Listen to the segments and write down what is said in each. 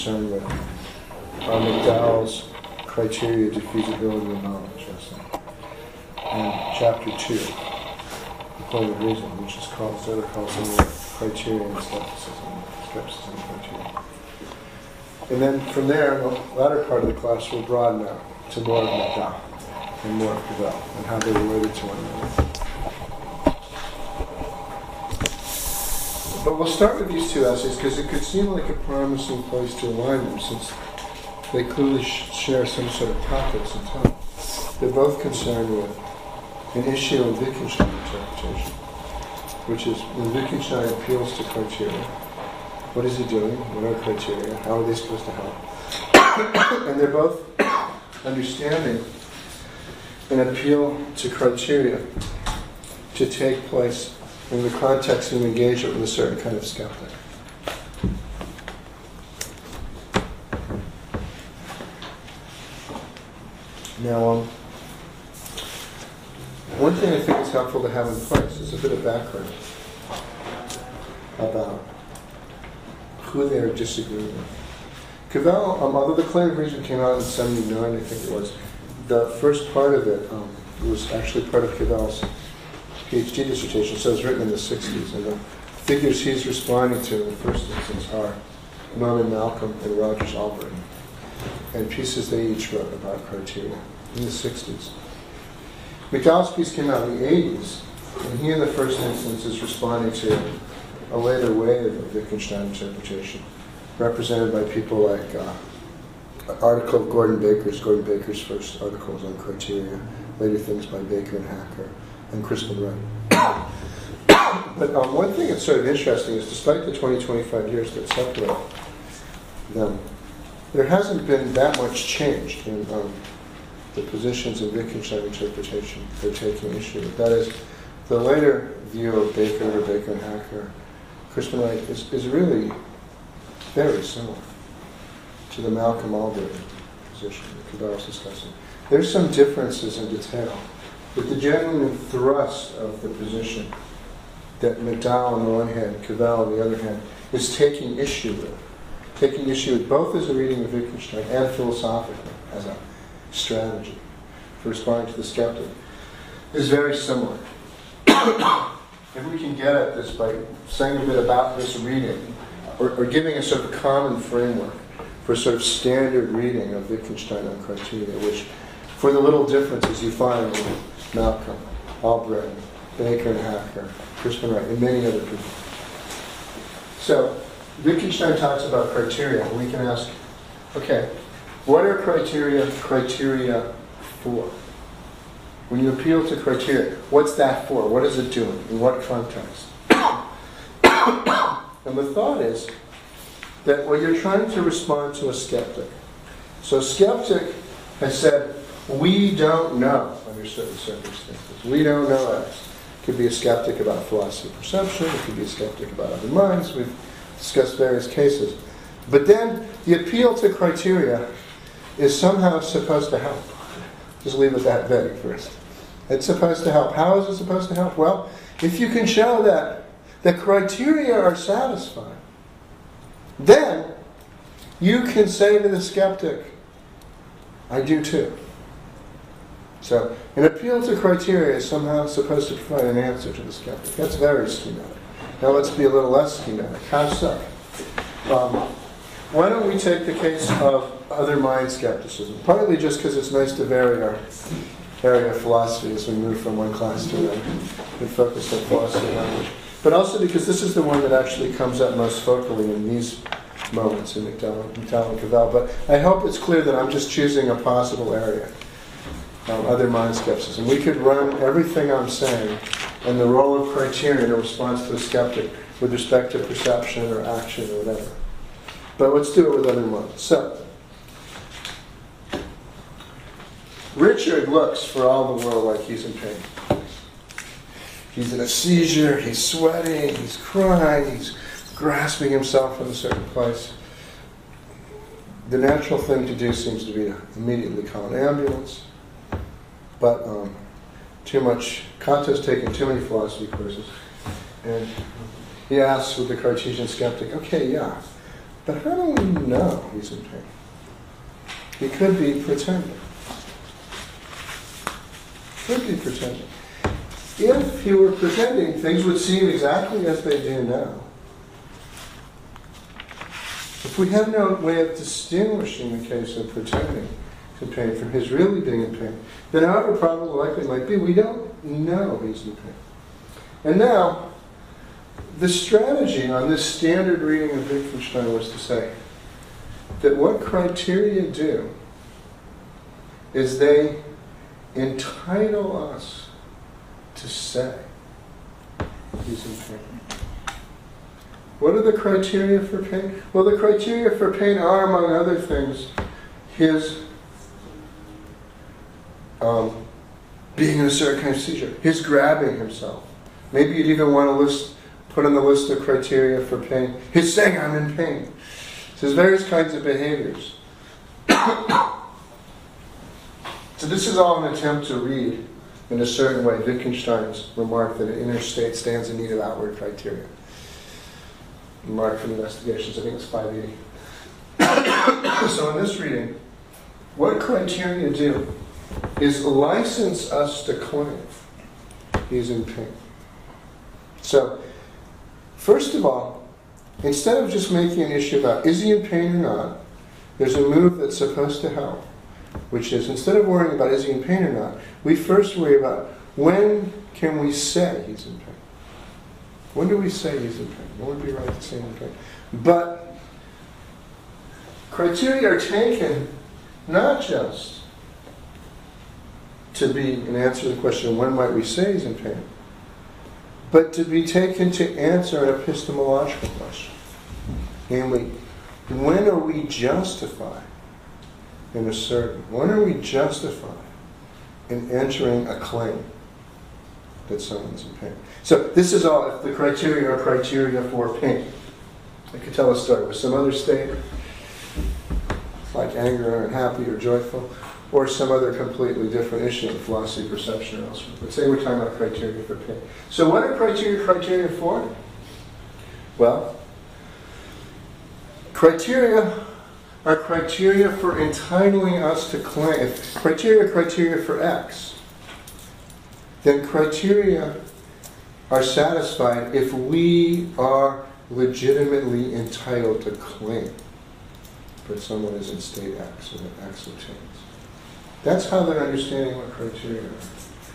concerned with are McDowell's criteria of diffusibility of knowledge, and chapter 2, the point of reason, which is called criterion of skepticism criteria. And then from there, in the latter part of the class, we'll broaden out to more of McDowell and more of Cavell and how they're related to one another. But we'll start with these two essays because it could seem like a promising place to align them since they clearly share some sort of topics in common. They're both concerned with an issue of Wittgenstein interpretation, which is when Wittgenstein appeals to criteria, what is he doing? What are criteria? How are they supposed to help? And they're both understanding an appeal to criteria to take place in the context of engagement with a certain kind of skeptic. Now, one thing I think is helpful to have in place is a bit of background about who they are disagreeing with. Cavell, although the Claim of Reason came out in 1979, I think it was, the first part of it was actually part of Cavell's PhD dissertation, so it was written in the 60s, and the figures he's responding to in the first instance are Norman Malcolm and Rogers Albright, and pieces they each wrote about criteria in the 60s. McDowell's piece came out in the 80s, and he in the first instance is responding to a later wave of Wittgenstein interpretation, represented by people like an article of Gordon Baker's first articles on criteria, later things by Baker and Hacker, and Crispin Wright. But one thing that's sort of interesting is despite the 20-25 years that separate them, there hasn't been that much change in the positions of Wittgenstein interpretation they're taking issue with. That is, the later view of Baker and Hacker, Crispin Wright, is really very similar to the Malcolm Albright position that Cavell was discussing. There's some differences in detail, but the genuine thrust of the position that McDowell on the one hand, Cavell on the other hand, is taking issue with both as a reading of Wittgenstein and philosophically as a strategy for responding to the skeptic, is very similar. If we can get at this by saying a bit about this reading, or giving a sort of common framework for a sort of standard reading of Wittgenstein on criteria, which, for the little differences you find in Malcolm, Albright, Baker and Hacker, Crispin Wright, and many other people. So, Wittgenstein talks about criteria, and we can ask, okay, what are criteria for? When you appeal to criteria, what's that for? What is it doing? In what context? And the thought is that when you're trying to respond to a skeptic, so a skeptic has said, we don't know under certain circumstances. We don't know X. It could be a skeptic about philosophy of perception. It could be a skeptic about other minds. We've discussed various cases. But then the appeal to criteria is somehow supposed to help. Just leave it that vague first. It's supposed to help. How is it supposed to help? Well, if you can show that the criteria are satisfied, then you can say to the skeptic, I do too. So, an appeal to criteria is somehow supposed to provide an answer to the skeptic. That's very schematic. Now let's be a little less schematic. How so? Why don't we take the case of other mind skepticism? Partly just because it's nice to vary our area of philosophy as we move from one class to another and focus on philosophy and language. But also because this is the one that actually comes up most focally in these moments in McDowell and Cavell. But I hope it's clear that I'm just choosing a possible area. Other mind skepticism. We could run everything I'm saying and the role of criteria in a response to a skeptic with respect to perception or action or whatever. But let's do it with other minds. So, Richard looks for all the world like he's in pain. He's in a seizure, he's sweating, he's crying, he's grasping himself in a certain place. The natural thing to do seems to be to immediately call an ambulance. But Kanto's taken too many philosophy courses. And he asks with the Cartesian skeptic, okay, yeah, But how do we know he's in pain? He could be pretending. Could be pretending. If he were pretending, things would seem exactly as they do now. If we have no way of distinguishing the case of pretending in pain from his really being in pain, then however probable likely might be, we don't know he's in pain. And now, the strategy on this standard reading of Wittgenstein was to say that what criteria do is they entitle us to say he's in pain. What are the criteria for pain? Well, the criteria for pain are, among other things, his being in a certain kind of seizure, his grabbing himself. Maybe you'd even want to put on the list of criteria for pain, his saying, "I'm in pain." So there's various kinds of behaviors. So this is all an attempt to read, in a certain way, Wittgenstein's remark that an inner state stands in need of outward criteria. Remark from Investigations, I think it's 580. So in this reading, what criteria do is license us to claim he's in pain. So, first of all, instead of just making an issue about is he in pain or not, there's a move that's supposed to help, which is instead of worrying about is he in pain or not, we first worry about when can we say he's in pain. When do we say he's in pain? When would be right to say he's in pain? But criteria are taken not just to be an answer to the question, when might we say he's in pain, but to be taken to answer an epistemological question. Namely, when are we justified in asserting, when are we justified in entering a claim that someone's in pain? So this is all, if the criteria are criteria for pain. I could tell a story with some other state, like anger or unhappy or joyful, or some other completely different issue in philosophy, perception, or elsewhere. But say we're talking about criteria for pain. So what are criteria for? Well, criteria are criteria for entitling us to claim. If criteria for X, then criteria are satisfied if we are legitimately entitled to claim that someone is in state X or that X obtains. That's how they're understanding what criteria are.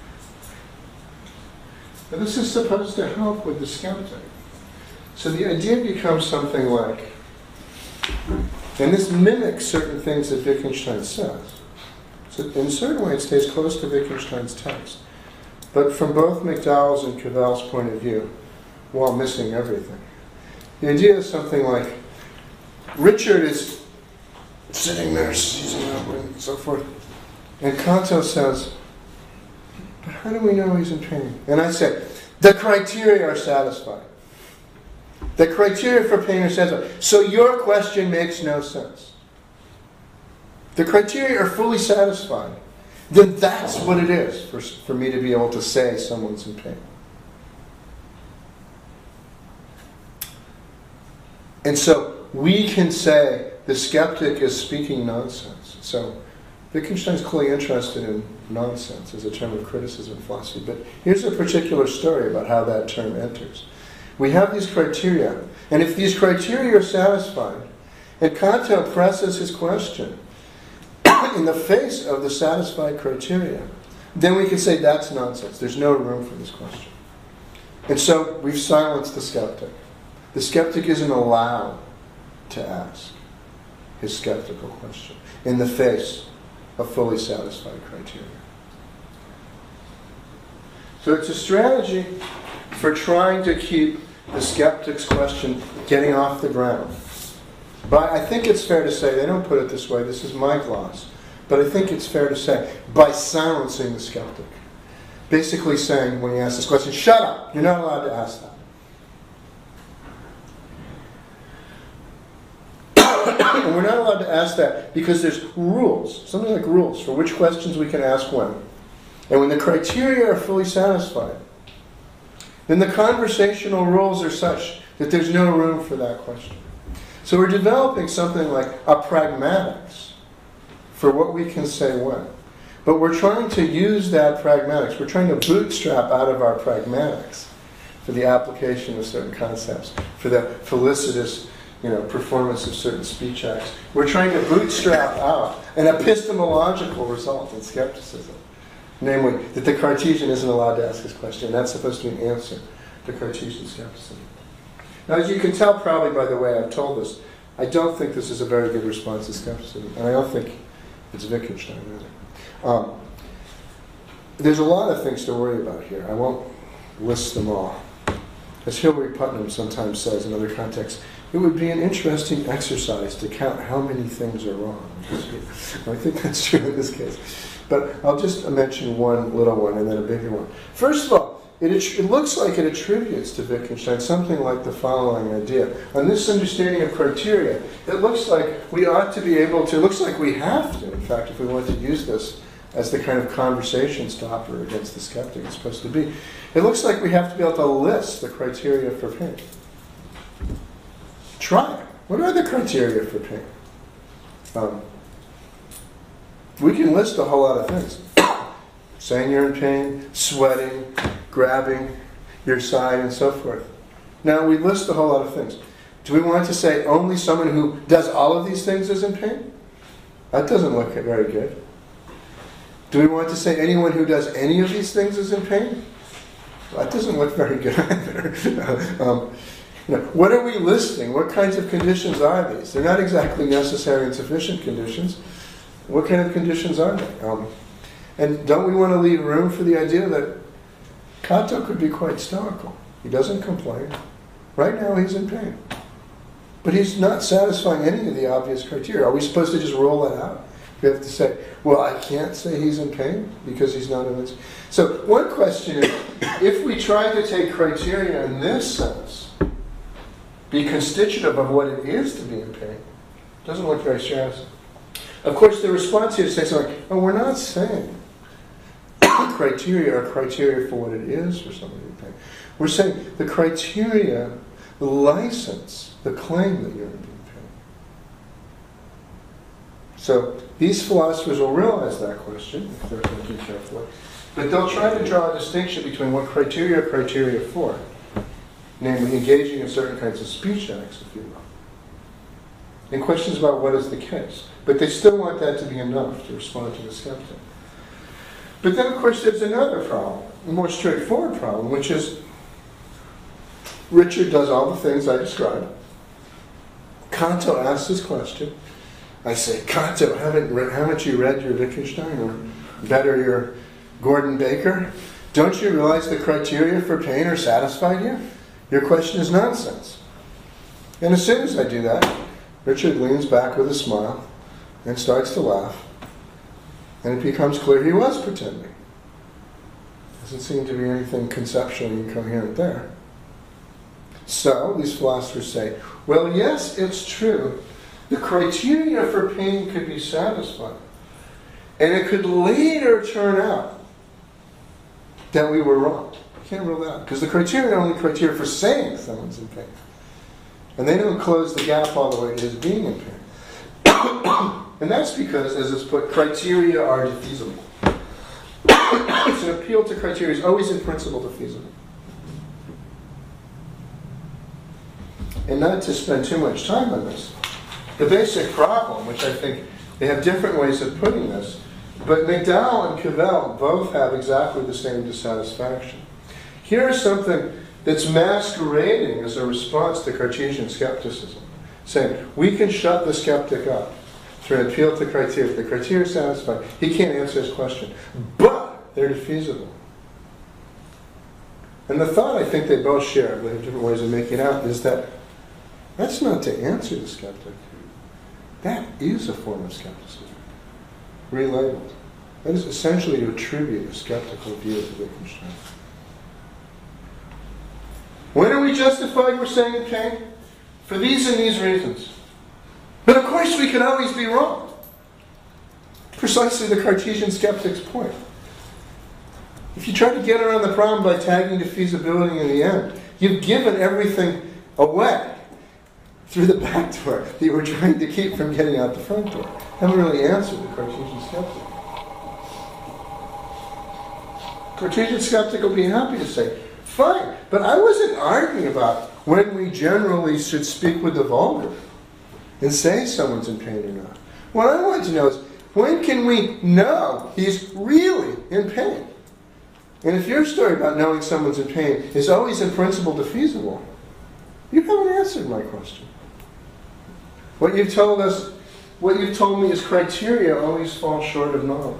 Now this is supposed to help with the skeptic. So the idea becomes something like, and this mimics certain things that Wittgenstein says. So in a certain way it stays close to Wittgenstein's text. But from both McDowell's and Cavell's point of view, while missing everything. The idea is something like, Richard is sitting there seizing up and so forth. And Kanto says, but how do we know he's in pain? And I say, the criteria are satisfied. The criteria for pain are satisfied. So your question makes no sense. The criteria are fully satisfied. Then that's what it is for me to be able to say someone's in pain. And so we can say the skeptic is speaking nonsense. So Wittgenstein's clearly interested in nonsense as a term of criticism in philosophy. But here's a particular story about how that term enters. We have these criteria, and if these criteria are satisfied, and Kanto presses his question in the face of the satisfied criteria, then we can say that's nonsense. There's no room for this question. And so we've silenced the skeptic. The skeptic isn't allowed to ask his skeptical question in the face of fully satisfied criteria. So it's a strategy for trying to keep the skeptic's question getting off the ground. But I think it's fair to say, they don't put it this way, this is my gloss, but I think it's fair to say, by silencing the skeptic. Basically saying, when you ask this question, shut up, you're not allowed to ask that. And we're not allowed to ask that because there's rules, something like rules, for which questions we can ask when. And when the criteria are fully satisfied, then the conversational rules are such that there's no room for that question. So we're developing something like a pragmatics for what we can say when. But we're trying to use that pragmatics, we're trying to bootstrap out of our pragmatics for the application of certain concepts, for the felicitous performance of certain speech acts. We're trying to bootstrap out an epistemological result in skepticism. Namely, that the Cartesian isn't allowed to ask his question. That's supposed to be an answer to Cartesian skepticism. Now, as you can tell probably by the way I've told this, I don't think this is a very good response to skepticism. And I don't think it's Wittgenstein either. There's a lot of things to worry about here. I won't list them all. As Hilary Putnam sometimes says in other contexts, it would be an interesting exercise to count how many things are wrong. I think that's true in this case. But I'll just mention one little one and then a bigger one. First of all, it looks like it attributes to Wittgenstein something like the following idea. On this understanding of criteria, it looks like we ought to be able to, it looks like we have to, in fact, if we want to use this as the kind of conversation stopper against the skeptic it's supposed to be, it looks like we have to be able to list the criteria for pain. Try it. What are the criteria for pain? We can list a whole lot of things. Saying you're in pain, sweating, grabbing your side, and so forth. Now, we list a whole lot of things. Do we want to say only someone who does all of these things is in pain? That doesn't look very good. Do we want to say anyone who does any of these things is in pain? Well, that doesn't look very good either. What are we listing? What kinds of conditions are these? They're not exactly necessary and sufficient conditions. What kind of conditions are they? And don't we want to leave room for the idea that Kato could be quite stoical? He doesn't complain. Right now he's in pain. But he's not satisfying any of the obvious criteria. Are we supposed to just rule that out? We have to say, well, I can't say he's in pain because he's not in this. So one question is, if we try to take criteria in this sense, be constitutive of what it is to be in pain, it doesn't look very serious. Of course, the response here is to say something like, oh, we're not saying criteria are criteria for what it is for somebody in pain. We're saying the criteria, the license, the claim that you're in pain. So these philosophers will realize that question if they're thinking carefully, but they'll try to draw a distinction between what criteria are criteria for, namely engaging in certain kinds of speech acts, if you will, and questions about what is the case. But they still want that to be enough to respond to the skeptic. But then, of course, there's another problem, a more straightforward problem, which is Richard does all the things I described. Kanto asks his question. I say, Kanto, haven't you read your Wittgenstein, or better, your Gordon Baker? Don't you realize the criteria for pain are satisfied here? Your question is nonsense. And as soon as I do that, Richard leans back with a smile and starts to laugh. And it becomes clear he was pretending. Doesn't seem to be anything conceptually incoherent there. So, these philosophers say, well, yes, it's true. The criteria for pain could be satisfied. And it could later turn out that we were wrong. You can't rule that out. Because the criteria are only criteria for saying someone's in pain. And they don't close the gap all the way to his being in pain. And that's because, as it's put, criteria are defeasible. It's an appeal to criteria is always in principle defeasible. And not to spend too much time on this, the basic problem, which I think they have different ways of putting this, but McDowell and Cavell both have exactly the same dissatisfaction. Here's something that's masquerading as a response to Cartesian skepticism, saying we can shut the skeptic up through an appeal to criteria. If the criteria are satisfied, he can't answer his question, but they're defeasible. And the thought I think they both share, they have different ways of making it out, is that that's not to answer the skeptic. That is a form of skepticism, relabeled. That is essentially to attribute a skeptical view to Wittgenstein. When are we justified, we're saying in pain? For these and these reasons. But of course we can always be wrong. Precisely the Cartesian skeptic's point. If you try to get around the problem by tagging defeasibility in the end, you've given everything away. through the back door that you were trying to keep from getting out the front door. Haven't really answered the Cartesian skeptic. Cartesian skeptic will be happy to say, fine, but I wasn't arguing about when we generally should speak with the vulgar and say someone's in pain or not. What I want to know is, when can we know he's really in pain? And if your story about knowing someone's in pain is always in principle defeasible, you haven't answered my question. What you've told me is criteria always fall short of knowledge.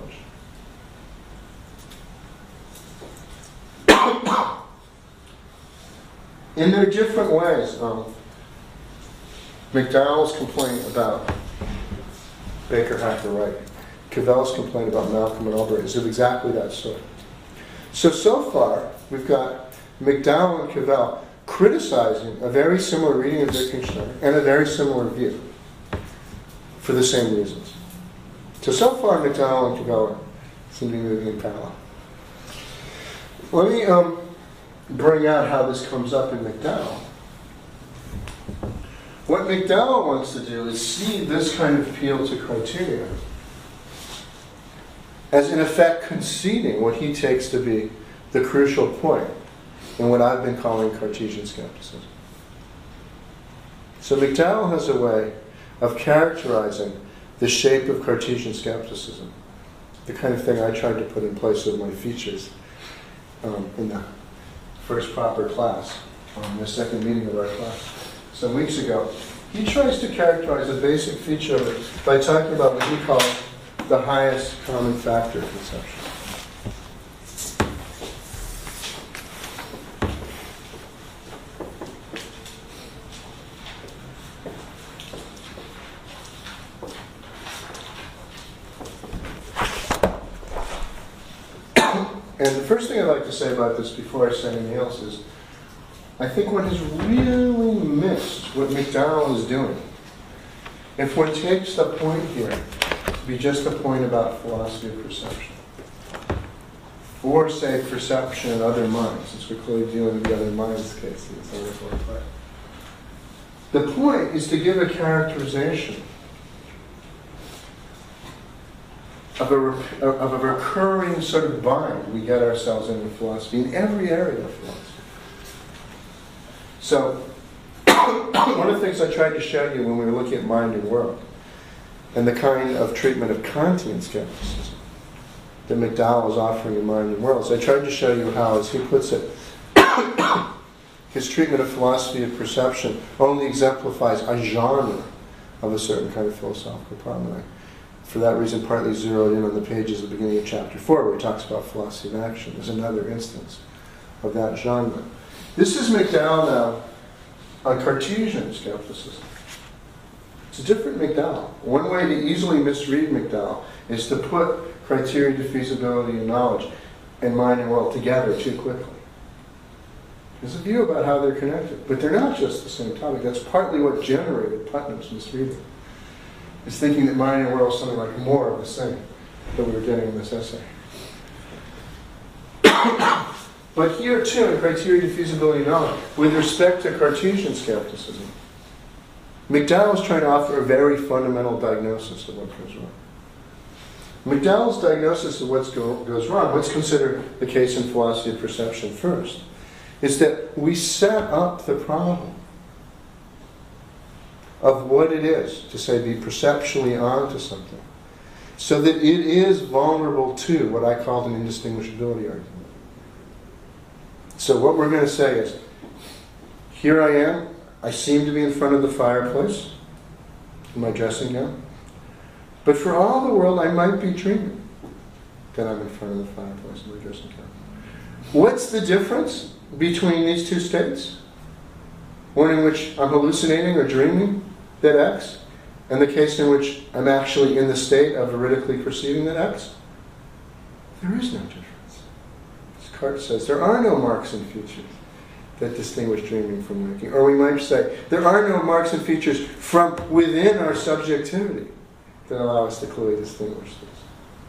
In their different ways, McDowell's complaint about Baker Hacker Wright, Cavell's complaint about Malcolm and Albright is of exactly that sort. So far, we've got McDowell and Cavell criticizing a very similar reading of Wittgenstein and a very similar view for the same reasons. So far, McDowell and Cavell seem to be moving in parallel. Let me bring out how this comes up in McDowell. What McDowell wants to do is see this kind of appeal to criteria as in effect conceding what he takes to be the crucial point in what I've been calling Cartesian skepticism. So McDowell has a way of characterizing the shape of Cartesian skepticism, the kind of thing I tried to put in place with my features in the first proper class, the second meeting of our class some weeks ago. He tries to characterize a basic feature of it by talking about what he calls the highest common factor conception. And the first thing I'd like to say about this before I say anything else is, I think one has really missed what McDowell is doing if one takes the point here to be just a point about philosophy of perception. Or, say, perception in other minds, since we're clearly dealing with the other minds case. The point is to give a characterization of a recurring sort of bind we get ourselves in philosophy, in every area of philosophy. So, one of the things I tried to show you when we were looking at mind and world, and the kind of treatment of Kantian skepticism that McDowell is offering in Mind and World, is I tried to show you how, as he puts it, his treatment of philosophy of perception only exemplifies a genre of a certain kind of philosophical problem. And I, for that reason, partly zeroed in on the pages at the beginning of chapter 4, where he talks about philosophy of action as another instance of that genre. This is McDowell now on Cartesian skepticism. It's a different McDowell. One way to easily misread McDowell is to put criteria of feasibility and knowledge and mind and world together too quickly. There's a view about how they're connected, but they're not just the same topic. That's partly what generated Putnam's misreading. Is thinking that mind and world is something like more of the same that we were getting in this essay. But here too, in criteria of feasibility and knowledge, with respect to Cartesian skepticism, McDowell is trying to offer a very fundamental diagnosis of what goes wrong. McDowell's diagnosis of what goes wrong, what's considered the case in philosophy of perception first, is that we set up the problem of what it is to, say, be perceptually onto something, so that it is vulnerable to what I called an indistinguishability argument. So what we're going to say is, here I am, I seem to be in front of the fireplace in my dressing gown, but for all the world I might be dreaming that I'm in front of the fireplace in my dressing gown. What's the difference between these two states? One in which I'm hallucinating or dreaming that X, and the case in which I'm actually in the state of veridically perceiving that X? There is no difference. As Carte says, there are no marks and features that distinguish dreaming from waking. Or we might say, there are no marks and features from within our subjectivity that allow us to clearly distinguish this.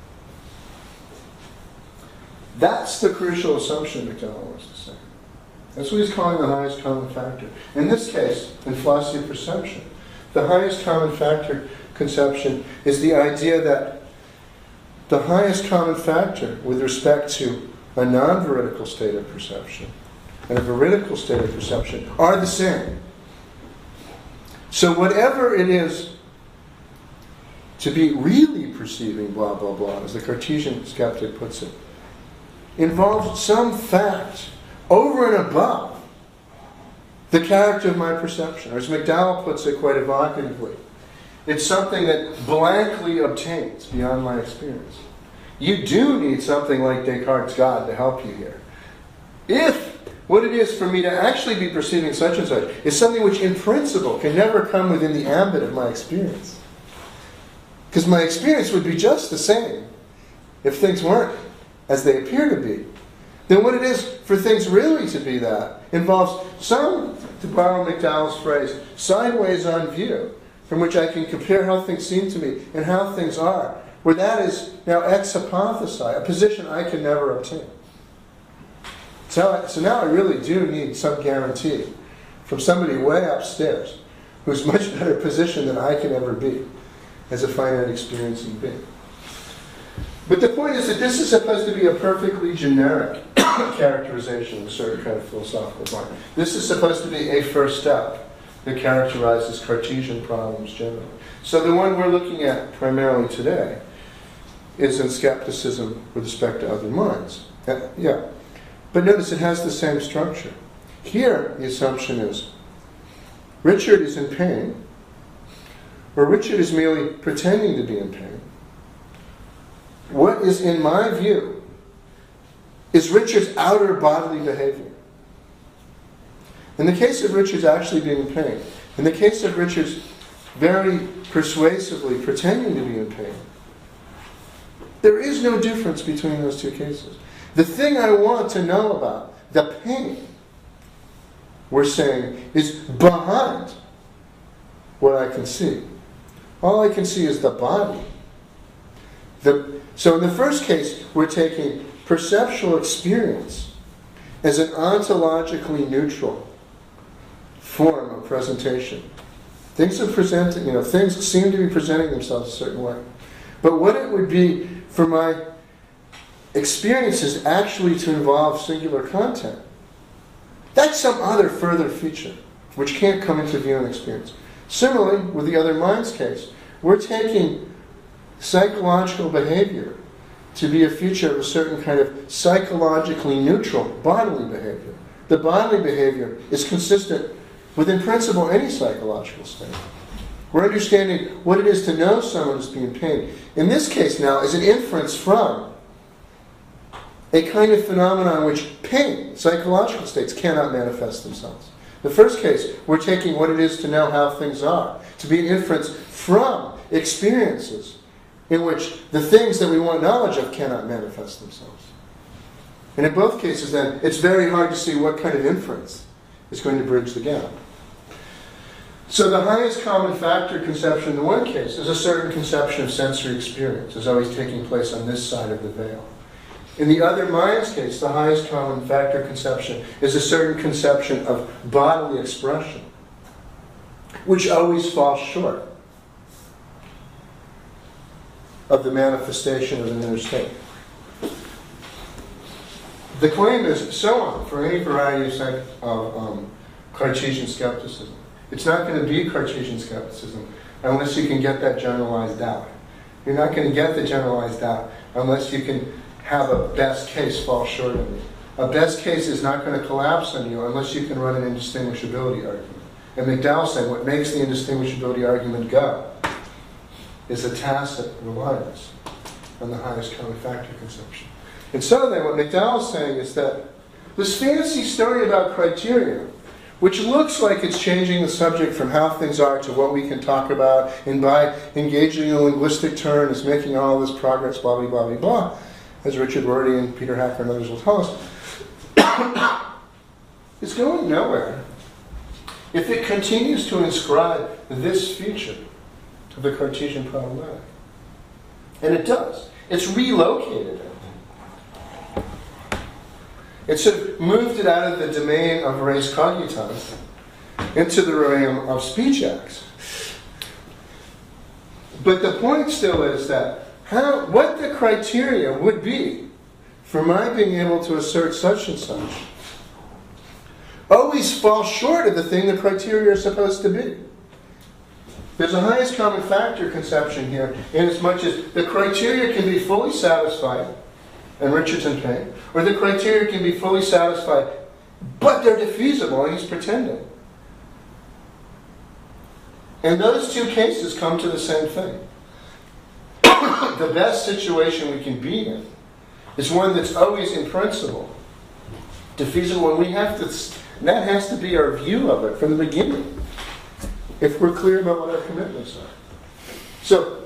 That's the crucial assumption McDowell wants to say. That's what he's calling the highest common factor. In this case, in philosophy of perception, the highest common factor conception is the idea that the highest common factor with respect to a non-veridical state of perception and a veridical state of perception are the same. So whatever it is to be really perceiving blah, blah, blah, as the Cartesian skeptic puts it, involves some fact over and above the character of my perception. Or as McDowell puts it quite evocatively, it's something that blankly obtains beyond my experience. You do need something like Descartes' God to help you here. If what it is for me to actually be perceiving such and such is something which in principle can never come within the ambit of my experience. Because my experience would be just the same if things weren't as they appear to be. Then what it is for things really to be that involves some, to borrow McDowell's phrase, sideways on view, from which I can compare how things seem to me and how things are, where that is now ex hypothesi, a position I can never obtain. So now I really do need some guarantee from somebody way upstairs who's much better positioned than I can ever be as a finite experiencing being. But the point is that this is supposed to be a perfectly generic characterization of a certain kind of philosophical mind. This is supposed to be a first step that characterizes Cartesian problems generally. So the one we're looking at primarily today is in skepticism with respect to other minds. Yeah. But notice it has the same structure. Here, the assumption is Richard is in pain, or Richard is merely pretending to be in pain. What is, in my view, is Richard's outer bodily behavior. In the case of Richard's actually being in pain, in the case of Richard's very persuasively pretending to be in pain, there is no difference between those two cases. The thing I want to know about, the pain, we're saying, is behind what I can see. All I can see is the body. So in the first case, we're taking perceptual experience as an ontologically neutral form of presentation. Things things seem to be presenting themselves a certain way. But what it would be for my experiences actually to involve singular content, that's some other further feature which can't come into view in experience. Similarly, with the other minds case, we're taking psychological behavior to be a feature of a certain kind of psychologically neutral bodily behavior. The bodily behavior is consistent with, in principle, any psychological state. We're understanding what it is to know someone is being pain. In this case now, is an inference from a kind of phenomenon which pain, psychological states, cannot manifest themselves. The first case, we're taking what it is to know how things are, to be an inference from experiences in which the things that we want knowledge of cannot manifest themselves. And in both cases, then, it's very hard to see what kind of inference is going to bridge the gap. So the highest common factor conception in the one case is a certain conception of sensory experience, as always taking place on this side of the veil. In the other mind's case, the highest common factor conception is a certain conception of bodily expression, which always falls short of the manifestation of an inner state. The claim is so on for any variety of Cartesian skepticism. It's not going to be Cartesian skepticism unless you can get that generalized doubt. You're not going to get the generalized doubt unless you can have a best case fall short of you. A best case is not going to collapse on you unless you can run an indistinguishability argument. And McDowell said what makes the indistinguishability argument go is a tacit reliance on the highest common factor conception. And so then what McDowell's saying is that this fancy story about criteria, which looks like it's changing the subject from how things are to what we can talk about, and by engaging in a linguistic turn is making all this progress, blah, blah, blah, blah, blah, as Richard Rorty and Peter Hacker and others will tell us, it's going nowhere if it continues to inscribe this feature to the Cartesian problematic. And it does. It's relocated it. It sort of moved it out of the domain of res cogitans into the realm of speech acts. But the point still is that what the criteria would be for my being able to assert such and such always falls short of the thing the criteria are supposed to be. There's a highest common factor conception here, in as much as the criteria can be fully satisfied, and Richard's in pain, or the criteria can be fully satisfied, but they're defeasible, and he's pretending. And those two cases come to the same thing. The best situation we can be in is one that's always, in principle, defeasible, and we have to. That has to be our view of it from the beginning, if we're clear about what our commitments are. So,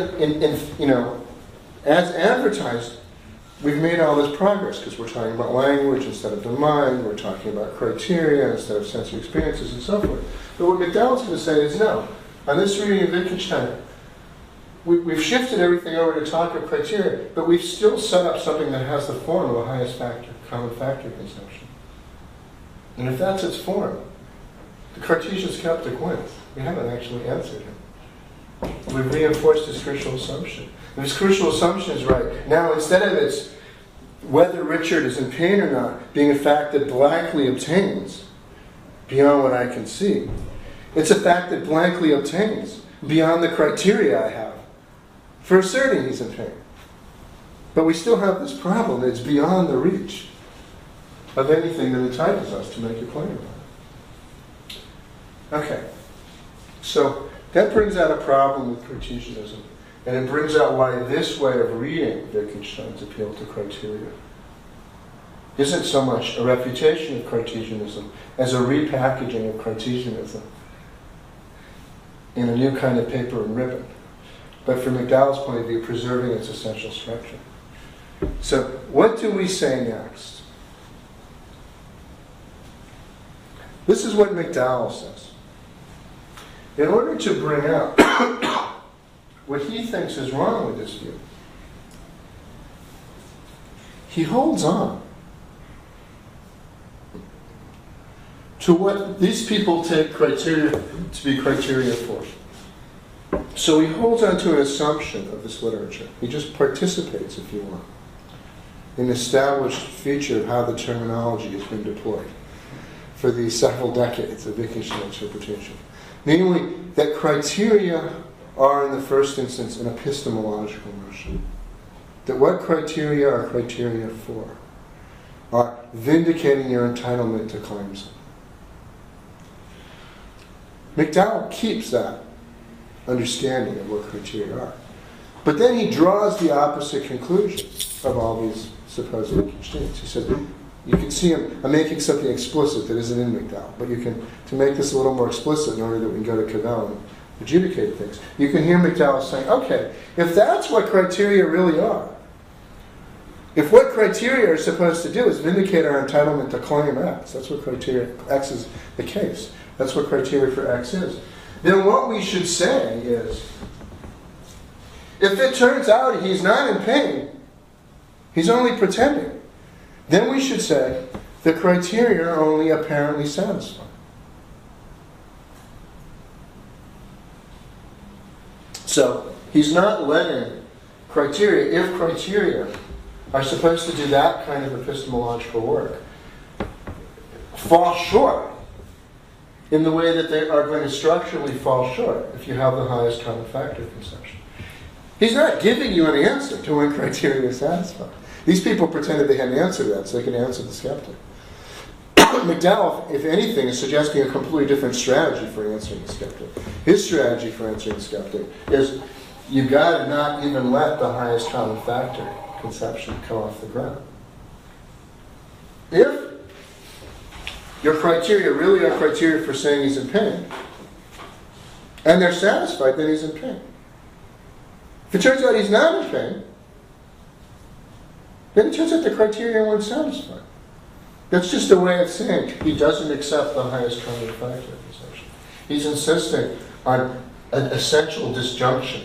as advertised, we've made all this progress because we're talking about language instead of the mind. We're talking about criteria instead of sensory experiences and so forth. But what McDowell's going to say is no. On this reading of Wittgenstein, we've shifted everything over to talk of criteria, but we've still set up something that has the form of a highest factor, common factor conception. And if that's its form, the Cartesian skeptic wins. We haven't actually answered him. We've reinforced his crucial assumption. If his crucial assumption is right, now instead of its whether Richard is in pain or not being a fact that blankly obtains beyond what I can see, it's a fact that blankly obtains beyond the criteria I have for asserting he's in pain. But we still have this problem. It's beyond the reach of anything that entitles us to make a claim about it. Okay. So that brings out a problem with Cartesianism. And it brings out why this way of reading Wittgenstein's appeal to criteria isn't so much a refutation of Cartesianism as a repackaging of Cartesianism in a new kind of paper and ribbon. But from McDowell's point of view, preserving its essential structure. So what do we say next? This is what McDowell says. In order to bring out what he thinks is wrong with this view, he holds on to what these people take criteria to be criteria for. So he holds on to an assumption of this literature. He just participates, if you want, in an established feature of how the terminology has been deployed for these several decades of Wittgenstein interpretation. Namely, that criteria are, in the first instance, an epistemological notion. That what criteria are criteria for are vindicating your entitlement to claims. McDowell keeps that understanding of what criteria are. But then he draws the opposite conclusion of all these supposed Wittgensteins. He says, you can see I'm making something explicit that isn't in McDowell, but you can, to make this a little more explicit in order that we can go to Cavell and adjudicate things, you can hear McDowell saying, okay, if that's what criteria really are, if what criteria are supposed to do is vindicate our entitlement to claim X, that's what criteria, X is the case, that's what criteria for X is, then what we should say is, if it turns out he's not in pain, he's only pretending, then we should say the criteria are only apparently satisfied. So he's not letting criteria, if criteria are supposed to do that kind of epistemological work, fall short in the way that they are going to structurally fall short if you have the highest common factor conception. He's not giving you an answer to when criteria is satisfied. These people pretended they had an answer to that so they could answer the skeptic. McDowell, if anything, is suggesting a completely different strategy for answering the skeptic. His strategy for answering the skeptic is you've got to not even let the highest common factor conception come off the ground. If your criteria really are criteria for saying he's in pain, and they're satisfied that he's in pain. If it turns out he's not in pain, then it turns out the criteria weren't satisfied. That's just a way of saying he doesn't accept the highest common factor conception. He's insisting on an essential disjunction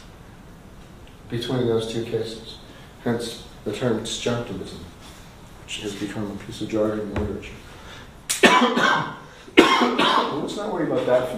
between those two cases. Hence the term disjunctivism, which has become a piece of jargon in literature. Let's not worry about that for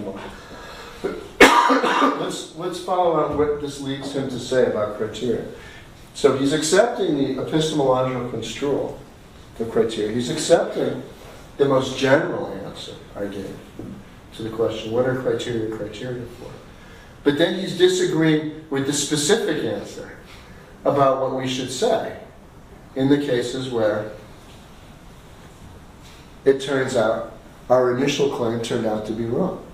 a moment. Let's follow on what this leads him to say about criteria. So he's accepting the epistemological construal of criteria. He's accepting the most general answer I gave to the question, what are criteria for? But then he's disagreeing with the specific answer about what we should say in the cases where it turns out our initial claim turned out to be wrong.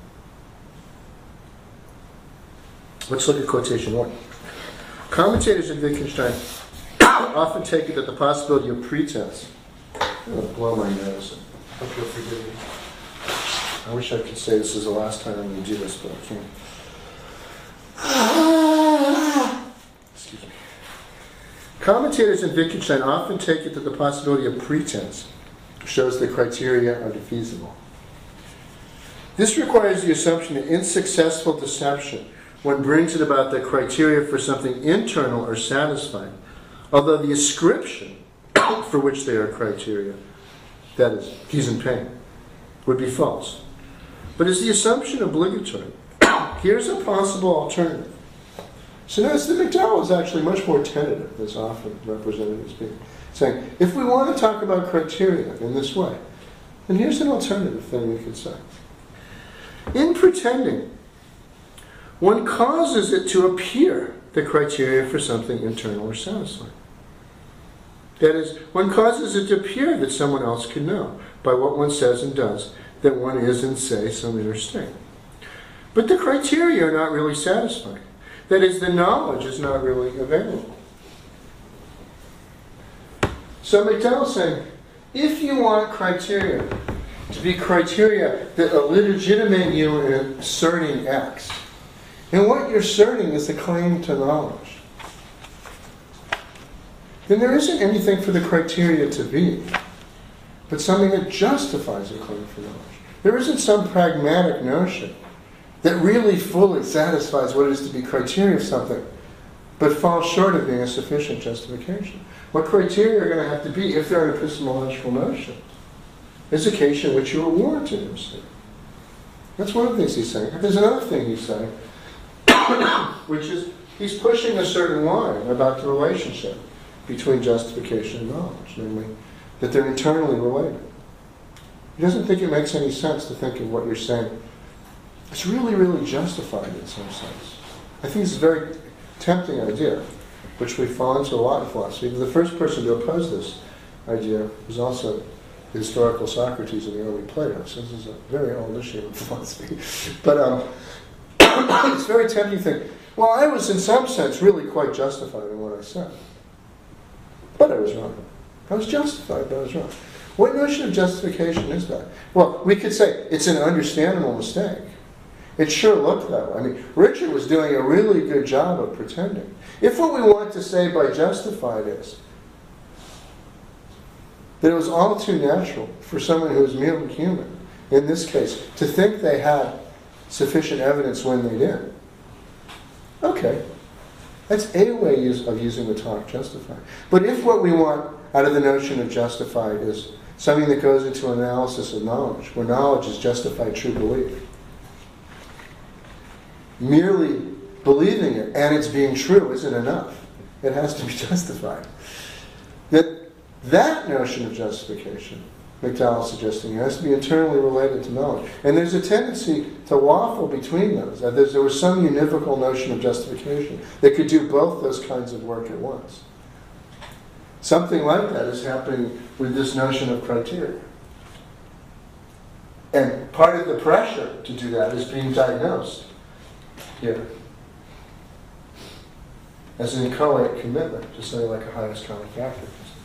Let's look at quotation 1. Commentators in Wittgenstein often take it that the possibility of pretense. I'm going to blow my nose. I hope you'll forgive me. I wish I could say this is the last time I'm going to do this, but I can't. Excuse me. Commentators in Wittgenstein often take it that the possibility of pretense shows the criteria are defeasible. This requires the assumption that unsuccessful deception, one brings it about that criteria for something internal are satisfied, although the ascription for which they are criteria, that is, he's in pain, would be false. But is the assumption obligatory? Here's a possible alternative. So notice that McDowell is actually much more tentative, as often represented as being, saying, if we want to talk about criteria in this way, then here's an alternative thing we could say. In pretending, one causes it to appear the criteria for something internal or satisfying. That is, one causes it to appear that someone else can know, by what one says and does, that one is in, say, some inner state. But the criteria are not really satisfying. That is, the knowledge is not really available. So McDowell's saying, if you want criteria to be criteria that legitimate you in asserting X, and what you're asserting is the claim to knowledge, then there isn't anything for the criteria to be, but something that justifies a claim for knowledge. There isn't some pragmatic notion that really fully satisfies what is to be criteria of something, but falls short of being a sufficient justification. What criteria are going to have to be, if they're an epistemological notion, is a case in which you are warranted in sin. That's one of the things he's saying. There's another thing he's saying, which is he's pushing a certain line about the relationship between justification and knowledge, namely that they're internally related. He doesn't think it makes any sense to think of what you're saying. It's really, really justified in some sense. I think it's a very tempting idea, which we fall into a lot in philosophy. The first person to oppose this idea was also the historical Socrates and the early Plato. So this is a very old issue in philosophy. But it's very tempting to think, well, I was in some sense really quite justified in what I said. But I was wrong. I was justified, but I was wrong. What notion of justification is that? Well, we could say it's an understandable mistake. It sure looked that way. I mean, Richard was doing a really good job of pretending. If what we want to say by justified is that it was all too natural for someone who was merely human, in this case, to think they had sufficient evidence when they did, okay, that's a way of using the talk justified. But if what we want out of the notion of justified is something that goes into analysis of knowledge, where knowledge is justified true belief, merely believing it and it's being true isn't enough. It has to be justified. That notion of justification, McDowell is suggesting, has to be internally related to knowledge. And there's a tendency to waffle between those. There was some univocal notion of justification that could do both those kinds of work at once. Something like that is happening with this notion of criteria. And part of the pressure to do that is being diagnosed here as an inchoate commitment to something like a highest common factor.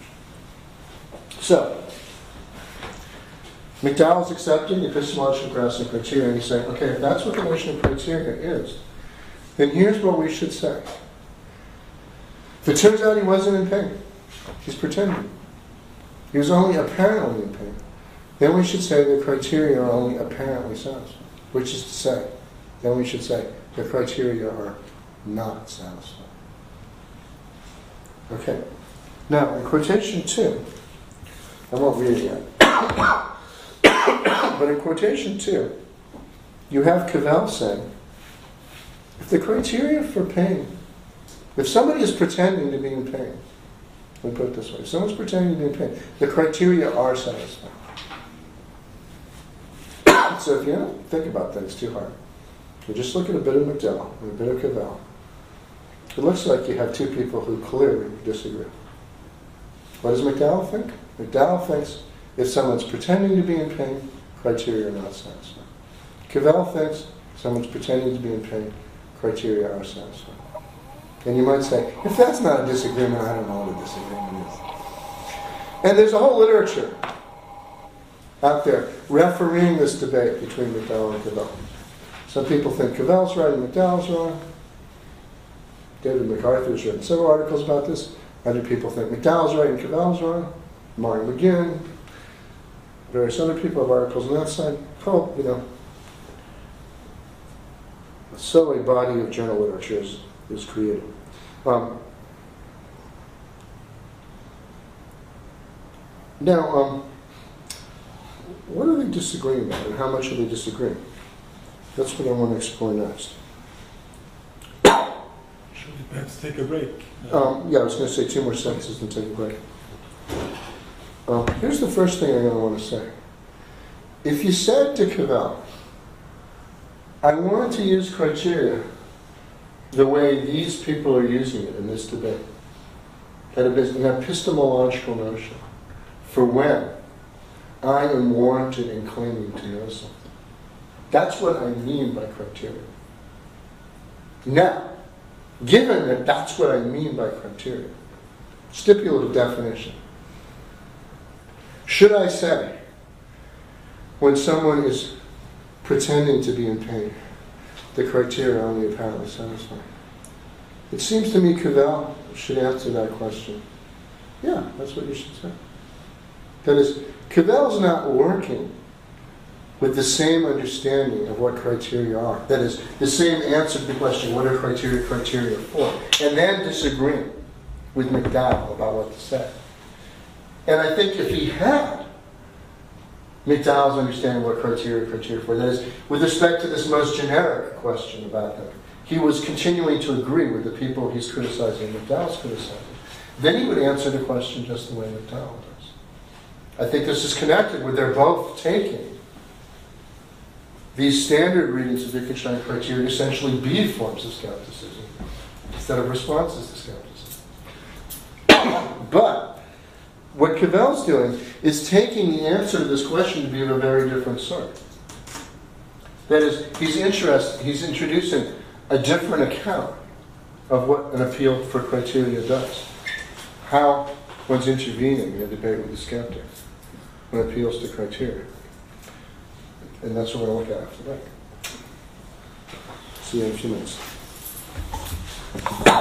So, McDowell's accepting the epistemological grounds and criteria, and he's saying, okay, if that's what the notion of criteria is, then here's what we should say. If it turns out he wasn't in pain, he's pretending. He was only apparently in pain. Then we should say the criteria are only apparently satisfied. Which is to say, then we should say the criteria are not satisfied. Okay. Now, in quotation 2, I won't read it yet. But in quotation 2, you have Cavell saying, if the criteria for pain, if somebody is pretending to be in pain, let me put it this way, if someone's pretending to be in pain, the criteria are satisfied. So if you don't think about things too hard, you just look at a bit of McDowell and a bit of Cavell, it looks like you have two people who clearly disagree. What does McDowell think? McDowell thinks if someone's pretending to be in pain, criteria are not satisfied. Cavell thinks someone's pretending to be in pain, criteria are satisfied. And you might say, if that's not a disagreement, I don't know what a disagreement is. And there's a whole literature out there refereeing this debate between McDowell and Cavell. Some people think Cavell's right and McDowell's wrong. David MacArthur's written several articles about this. Other people think McDowell's right and Cavell's wrong. Martin McGinn, various other people have articles on that side. Oh, so a body of journal literature is created. What are they disagreeing about, and how much are they disagreeing? That's what I want to explore next. Should we perhaps take a break? Yeah, I was going to say 2 more sentences and take a break. Here's the first thing I'm going to want to say. If you said to Cavell, I want to use criteria the way these people are using it in this debate, that is an epistemological notion for when I am warranted in claiming to know something. That's what I mean by criteria. Now, given that that's what I mean by criteria, stipulative definition, should I say, when someone is pretending to be in pain, the criteria are only apparently satisfied? It seems to me Cavell should answer that question. Yeah, that's what you should say. That is, Cavell's not working with the same understanding of what criteria are. That is, the same answer to the question, what are criteria for? And then disagreeing with McDowell about what to say. And I think if he had McDowell's understanding what criteria for, that is, with respect to this most generic question about him, he was continuing to agree with the people he's criticizing, McDowell's criticizing, then he would answer the question just the way McDowell does. I think this is connected with their both taking these standard readings of Wittgenstein criteria to essentially be forms of skepticism instead of responses to skepticism. But what Cavell's doing is taking the answer to this question to be of a very different sort. That is, he's introducing a different account of what an appeal for criteria does. How one's intervening in a debate with the skeptic when it appeals to criteria. And that's what we're going to look at after that. See you in a few minutes.